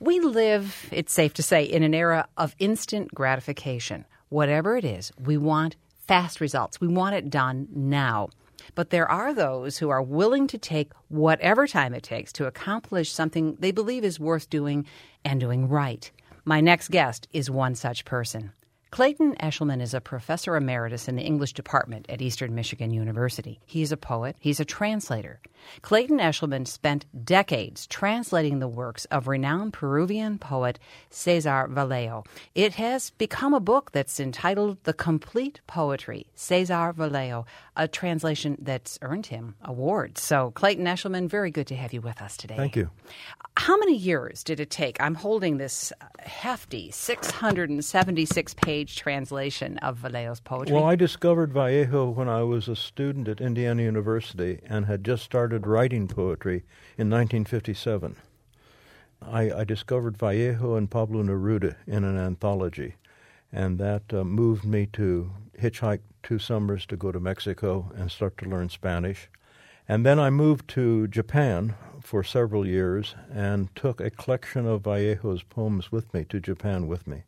We live, it's safe to say, in an era of instant gratification. Whatever it is, we want fast results. We want it done now. But there are those who are willing to take whatever time it takes to accomplish something they believe is worth doing and doing right. My next guest is one such person. Clayton Eshelman is a professor emeritus in the English department at Eastern Michigan University. He's a poet. He's a translator. Clayton Eshelman spent decades translating the works of renowned Peruvian poet Cesar Vallejo. It has become a book that's entitled The Complete Poetry, Cesar Vallejo, a translation that's earned him awards. So, Clayton Eshelman, very good to have you with us today. Thank you. How many years did it take? I'm holding this hefty 676-page translation of Vallejo's poetry. Well, I discovered Vallejo when I was a student at Indiana University and had just started writing poetry in 1957. I discovered Vallejo and Pablo Neruda in an anthology, and that moved me to hitchhike 2 summers to go to Mexico and start to learn Spanish. And then I moved to Japan for several years and took a collection of Vallejo's poems with me to Japan with me.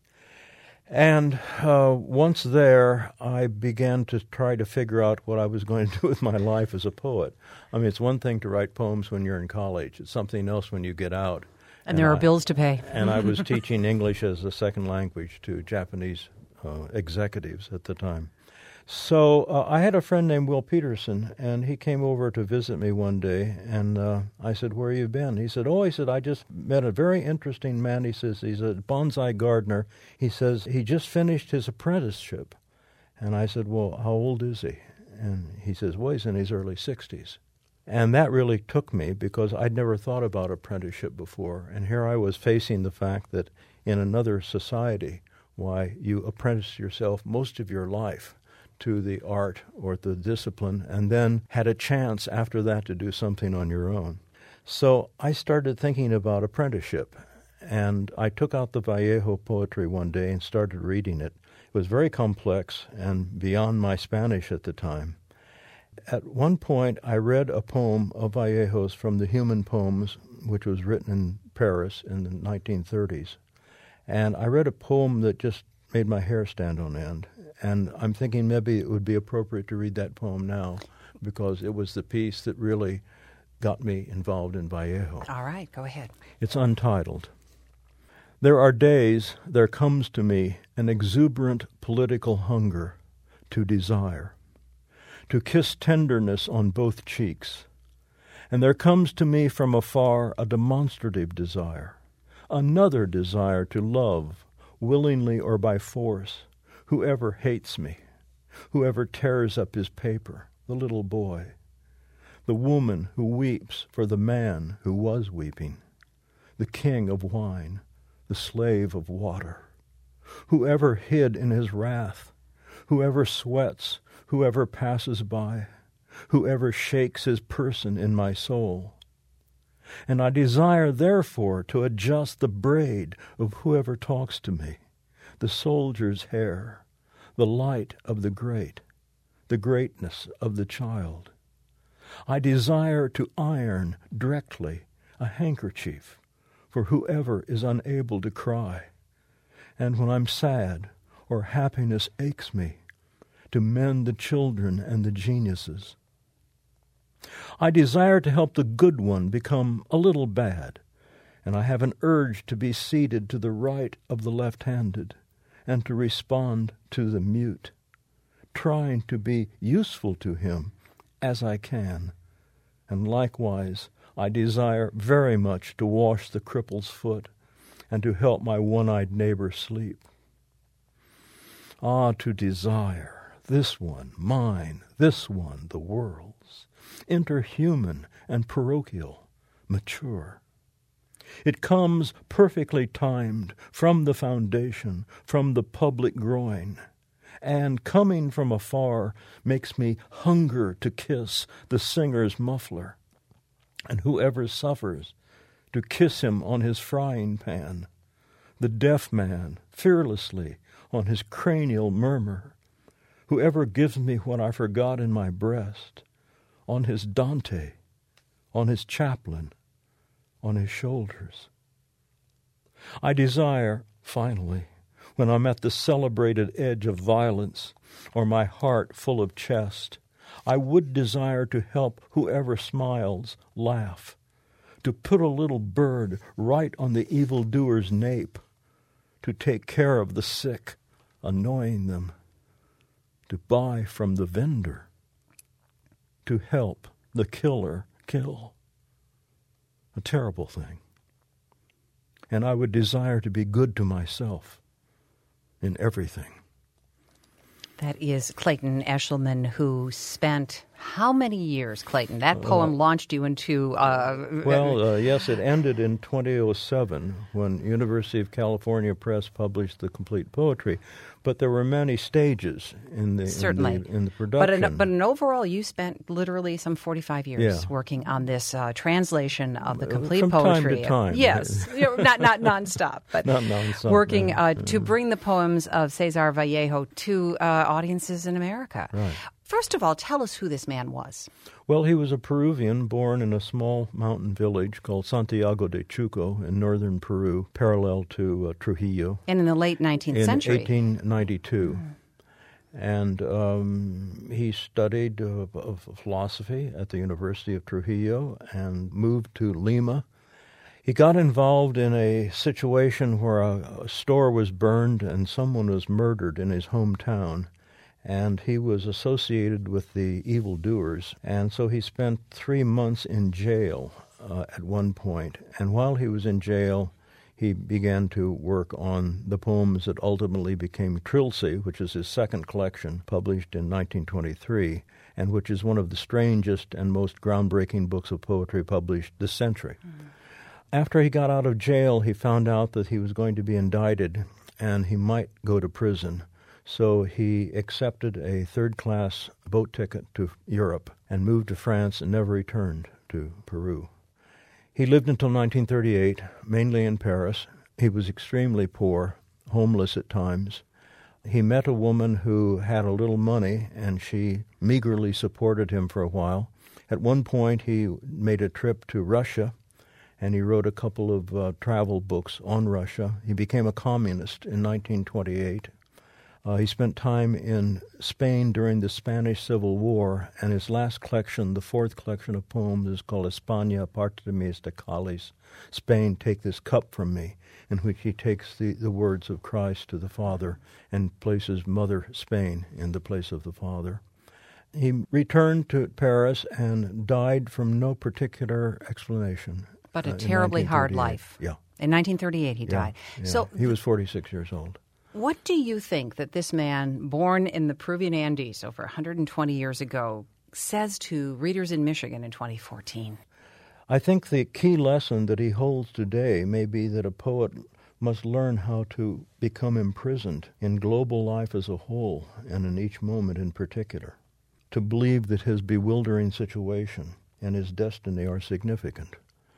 And once there, I began to try to figure out what I was going to do with my life as a poet. I mean, it's one thing to write poems when you're in college. It's something else when you get out. And there are bills to pay. And I was teaching English as a second language to Japanese executives at the time. So I had a friend named Will Peterson, and he came over to visit me one day, and I said, "Where you been?" He said, I just met a very interesting man. He says he's a bonsai gardener. He says he just finished his apprenticeship. And I said, "Well, how old is he?" And he says, "Well, he's in his early 60s. And that really took me because I'd never thought about apprenticeship before. And here I was facing the fact that in another society, why, you apprentice yourself most of your life to the art or the discipline, and then had a chance after that to do something on your own. So I started thinking about apprenticeship, and I took out the Vallejo poetry one day and started reading it. It was very complex and beyond my Spanish at the time. At one point, I read a poem of Vallejo's from the Human Poems, which was written in Paris in the 1930s. And I read a poem that just made my hair stand on end. And I'm thinking maybe it would be appropriate to read that poem now because it was the piece that really got me involved in Vallejo. All right, go ahead. It's untitled. There are days there comes to me an exuberant political hunger to desire, to kiss tenderness on both cheeks. And there comes to me from afar a demonstrative desire, another desire to love, willingly or by force, whoever hates me, whoever tears up his paper, the little boy, the woman who weeps for the man who was weeping, the king of wine, the slave of water, whoever hid in his wrath, whoever sweats, whoever passes by, whoever shakes his person in my soul. And I desire, therefore, to adjust the braid of whoever talks to me, the soldier's hair, the light of the great, the greatness of the child. I desire to iron directly a handkerchief for whoever is unable to cry, and when I'm sad or happiness aches me, to mend the children and the geniuses. I desire to help the good one become a little bad, and I have an urge to be seated to the right of the left-handed, and to respond to the mute, trying to be useful to him as I can. And likewise, I desire very much to wash the cripple's foot and to help my one-eyed neighbor sleep. Ah, to desire, this one, mine, this one, the world's, interhuman and parochial, mature. It comes perfectly timed from the foundation, from the public groin, and coming from afar makes me hunger to kiss the singer's muffler, and whoever suffers to kiss him on his frying pan, the deaf man fearlessly on his cranial murmur, whoever gives me what I forgot in my breast, on his Dante, on his Chaplin, on his shoulders. I desire, finally, when I'm at the celebrated edge of violence or my heart full of chest, I would desire to help whoever smiles laugh, to put a little bird right on the evildoer's nape, to take care of the sick, annoying them, to buy from the vendor, to help the killer kill. A terrible thing. And I would desire to be good to myself in everything. That is Clayton Eshelman, who spent how many years, Clayton? That poem launched you into... Yes, it ended in 2007 when University of California Press published the complete poetry. But there were many stages in the production. But in overall, you spent literally some 45 years working on this translation of the complete From poetry. Time to time. Yes, not nonstop, but not nonstop, working to bring the poems of Cesar Vallejo to audiences in America. Right. First of all, tell us who this man was. Well, he was a Peruvian born in a small mountain village called Santiago de Chuco in northern Peru, parallel to Trujillo. And in the late 19th century. In 1892. And he studied philosophy at the University of Trujillo and moved to Lima. He got involved in a situation where a store was burned and someone was murdered in his hometown. And he was associated with the evildoers, and so he spent 3 months in jail at one point. And while he was in jail, he began to work on the poems that ultimately became Trilce, which is his second collection, published in 1923, and which is one of the strangest and most groundbreaking books of poetry published this century. After he got out of jail, he found out that he was going to be indicted, and he might go to prison. So he accepted a third-class boat ticket to Europe and moved to France and never returned to Peru. He lived until 1938, mainly in Paris. He was extremely poor, homeless at times. He met a woman who had a little money, and she meagerly supported him for a while. At one point, he made a trip to Russia, and he wrote a couple of travel books on Russia. He became a communist in 1928. He spent time in Spain during the Spanish Civil War, and his last collection, the fourth collection of poems, is called España, aparte de mí este cáliz, Spain, take this cup from me, in which he takes the words of Christ to the Father and places Mother Spain in the place of the Father. He returned to Paris and died from no particular explanation. But a terribly hard life. Yeah. In 1938 he died. Yeah. So he was 46 years old. What do you think that this man, born in the Peruvian Andes over 120 years ago, says to readers in Michigan in 2014? I think the key lesson that he holds today may be that a poet must learn how to become imprisoned in global life as a whole and in each moment in particular, to believe that his bewildering situation and his destiny are significant,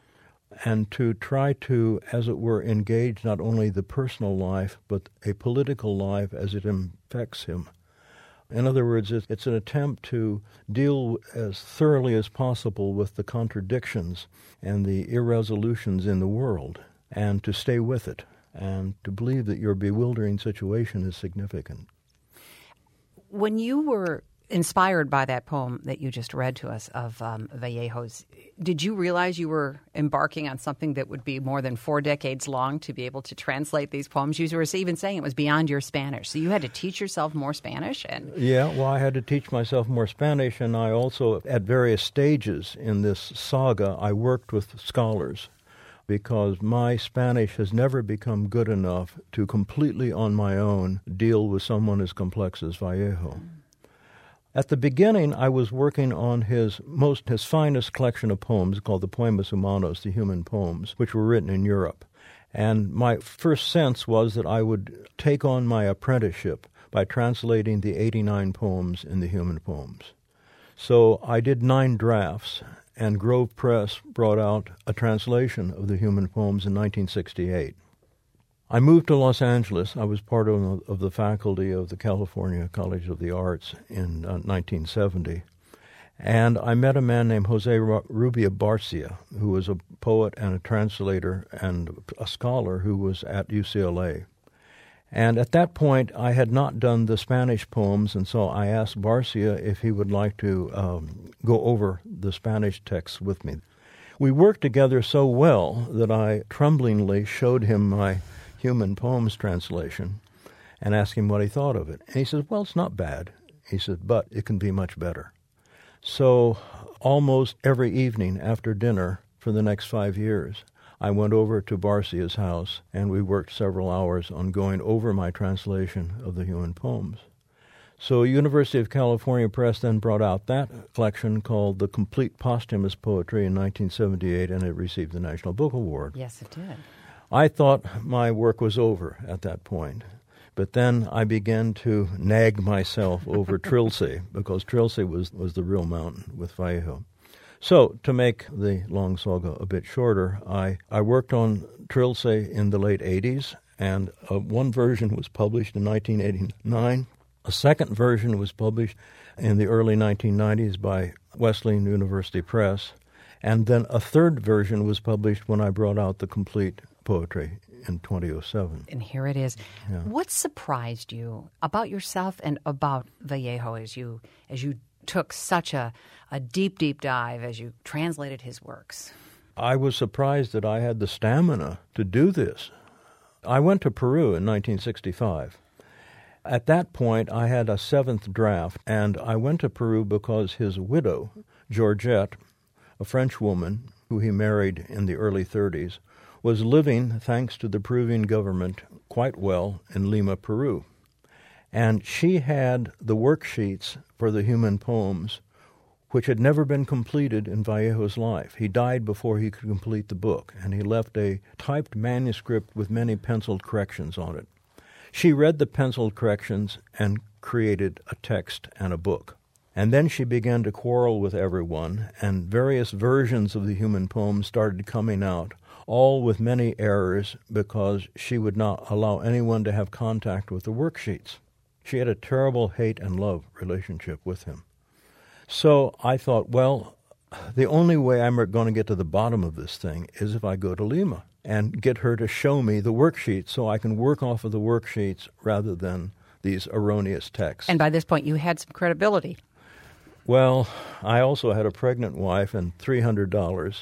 and to try to, as it were, engage not only the personal life, but a political life as it infects him. In other words, it's an attempt to deal as thoroughly as possible with the contradictions and the irresolutions in the world, and to stay with it, and to believe that your bewildering situation is significant. When you were inspired by that poem that you just read to us of Vallejo's, did you realize you were embarking on something that would be more than 4 decades long to be able to translate these poems? You were even saying it was beyond your Spanish, so you had to teach yourself more Spanish? Yeah, well, I had to teach myself more Spanish, and I also, at various stages in this saga, I worked with scholars, because my Spanish has never become good enough to completely on my own deal with someone as complex as Vallejo. At the beginning, I was working on his finest collection of poems called the Poemas Humanos, the Human Poems, which were written in Europe. And my first sense was that I would take on my apprenticeship by translating the 89 poems in the Human Poems. So I did 9 drafts, and Grove Press brought out a translation of the Human Poems in 1968. I moved to Los Angeles. I was part of the faculty of the California College of the Arts in 1970. And I met a man named Jose Rubia Barcia, who was a poet and a translator and a scholar who was at UCLA. And at that point, I had not done the Spanish poems, and so I asked Barcia if he would like to go over the Spanish texts with me. We worked together so well that I tremblingly showed him my Human Poems translation and asked him what he thought of it. And he said, well, it's not bad. He said, but it can be much better. So almost every evening after dinner for the next 5 years, I went over to Barcia's house, and we worked several hours on going over my translation of the Human Poems. So University of California Press then brought out that collection called The Complete Posthumous Poetry in 1978, and it received the National Book Award. Yes, it did. I thought my work was over at that point. But then I began to nag myself over Trilce, because Trilce was the real mountain with Vallejo. So, to make the long saga a bit shorter, I worked on Trilce in the late 80s, and one version was published in 1989. A second version was published in the early 1990s by Wesleyan University Press, and then a third version was published when I brought out the complete poetry in 2007. And here it is. Yeah. What surprised you about yourself and about Vallejo as you took such a deep, deep dive as you translated his works? I was surprised that I had the stamina to do this. I went to Peru in 1965. At that point, I had a seventh draft, and I went to Peru because his widow, Georgette, a French woman who he married in the early 30s, was living, thanks to the Peruvian government, quite well in Lima, Peru. And she had the worksheets for the Human Poems, which had never been completed in Vallejo's life. He died before he could complete the book, and he left a typed manuscript with many penciled corrections on it. She read the penciled corrections and created a text and a book. And then she began to quarrel with everyone, and various versions of the Human Poems started coming out, all with many errors because she would not allow anyone to have contact with the worksheets. She had a terrible hate and love relationship with him. So I thought, well, the only way I'm going to get to the bottom of this thing is if I go to Lima and get her to show me the worksheets so I can work off of the worksheets rather than these erroneous texts. And by this point, you had some credibility. Well, I also had a pregnant wife and $300,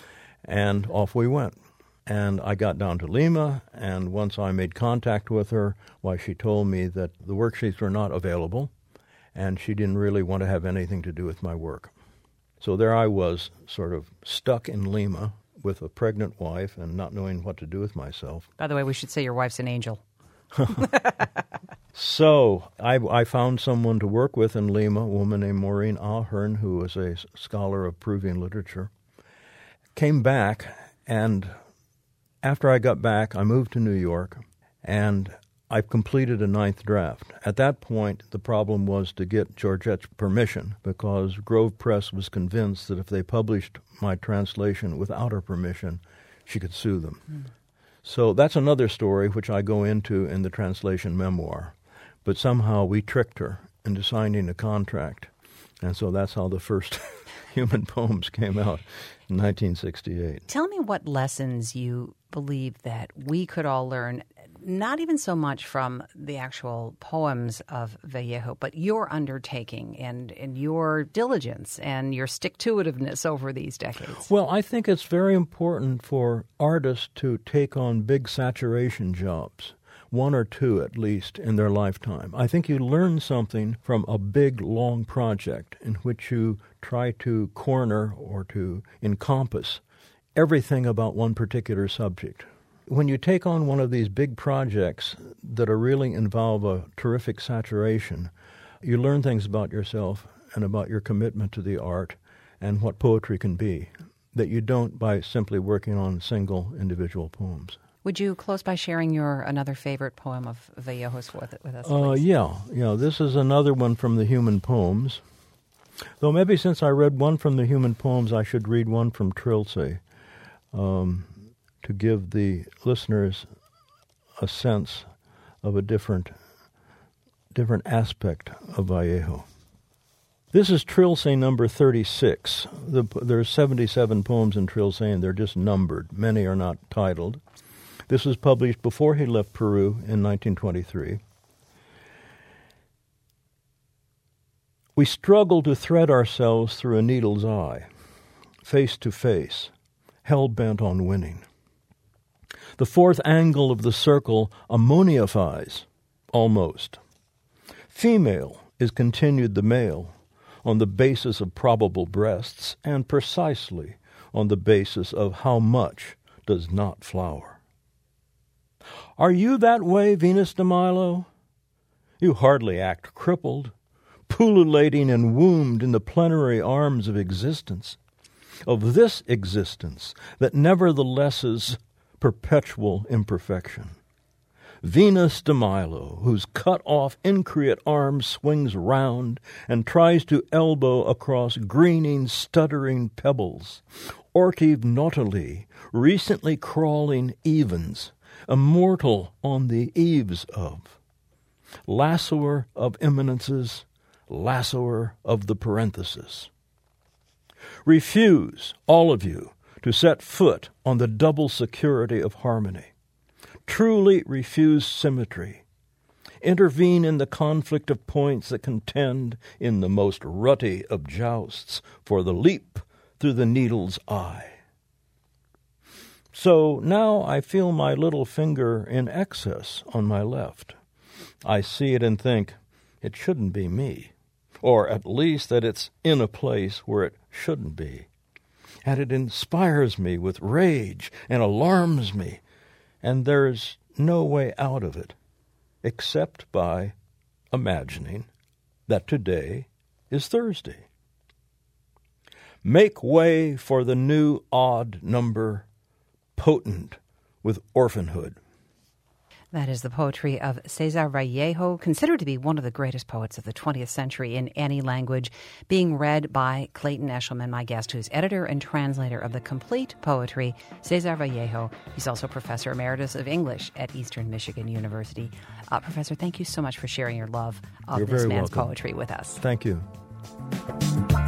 and off we went. And I got down to Lima, and once I made contact with her, why, she told me that the worksheets were not available, and she didn't really want to have anything to do with my work. So there I was, sort of stuck in Lima with a pregnant wife and not knowing what to do with myself. By the way, we should say your wife's an angel. So I found someone to work with in Lima, a woman named Maureen Ahern, who was a scholar of Peruvian literature. Came back, and after I got back, I moved to New York, and I completed a ninth draft. At that point, the problem was to get Georgette's permission, because Grove Press was convinced that if they published my translation without her permission, she could sue them. So that's another story which I go into in the translation memoir. But somehow we tricked her into signing a contract. And so that's how the first Human Poems came out in 1968. Tell me what lessons you believe that we could all learn, not even so much from the actual poems of Vallejo, but your undertaking and your diligence and your stick-to-itiveness over these decades. Well, I think it's very important for artists to take on big saturation jobs, one or two at least in their lifetime. I think you learn something from a big, long project in which you try to corner or to encompass everything about one particular subject. When you take on one of these big projects that are really involve a terrific saturation, you learn things about yourself and about your commitment to the art and what poetry can be that you don't by simply working on single individual poems. Would you close by sharing your another favorite poem of Vallejo's with us, please? Yeah. This is another one from the Human Poems. Though maybe since I read one from the Human Poems, I should read one from Trilce to give the listeners a sense of a different aspect of Vallejo. This is Trilce number 36. There are 77 poems in Trilce, and they're just numbered. Many are not titled. This was published before he left Peru in 1923. We struggle to thread ourselves through a needle's eye, face to face, hell-bent on winning. The fourth angle of the circle ammonifies, almost. Female is continued the male on the basis of probable breasts and precisely on the basis of how much does not flower. Are you that way, Venus de Milo? You hardly act crippled, pullulating and wombed in the plenary arms of existence, of this existence that nevertheless is perpetual imperfection. Venus de Milo, whose cut-off increate arm swings round and tries to elbow across greening, stuttering pebbles, ortive nautili, recently crawling evens, immortal on the eaves of, lassoer of eminences, lassoer of the parenthesis. Refuse, all of you, to set foot on the double security of harmony. Truly refuse symmetry. Intervene in the conflict of points that contend in the most rutty of jousts for the leap through the needle's eye. So now I feel my little finger in excess on my left. I see it and think, it shouldn't be me, or at least that it's in a place where it shouldn't be. And it inspires me with rage and alarms me, and there's no way out of it except by imagining that today is Thursday. Make way for the new odd number, potent with orphanhood. That is the poetry of Cesar Vallejo, considered to be one of the greatest poets of the 20th century in any language, being read by Clayton Eshelman, my guest, who's editor and translator of the complete poetry, Cesar Vallejo. He's also Professor Emeritus of English at Eastern Michigan University. Professor, thank you so much for sharing your love of this man's poetry with us. Thank you.